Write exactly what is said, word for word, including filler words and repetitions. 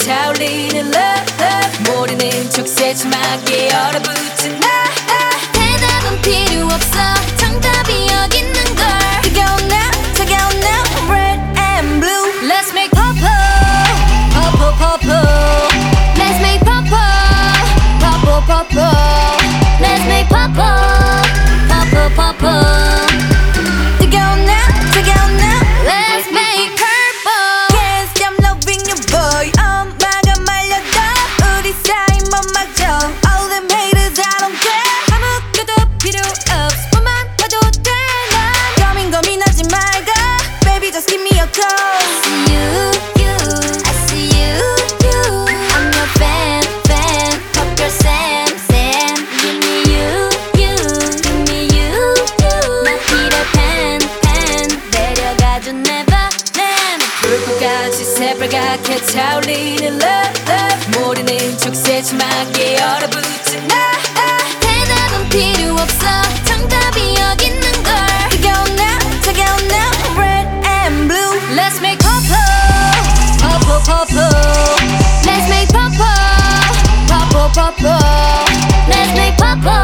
타올리는 love 모르는 척 세심하게 얼어붙은 나 대답은 필요 없어 정답이 여기 있는 걸 뜨거운 나 차가운 나 red and blue Let's make purple Purple purple Let's make purple Purple purple Let's make purple Purple purple 뜨거운 나 차가운 나 Let's make purple Can't stop loving you boy 엄마가 말려도 우리 사이 못 막혀 All them haters I don't care 아무것도 필요 없어 뻔만 봐도 돼난 고민 고민하지 말고 Baby just give me a call See you, you I see you, you I'm your fan, fan Pop girl Sam, Sam Give me you, you Give me you, you 나 Peter Pan, Pan 내려가줘 Neverland 불꽃같이 새빨갛게 타올리는 love 모르는 척 세심하게 얼어붙은 나 대답은 필요 없어 정답이 여기 있는 걸 뜨거운 나 차가운 나 red and blue Let's make purple Purple purple Let's make purple Purple purple Let's make purple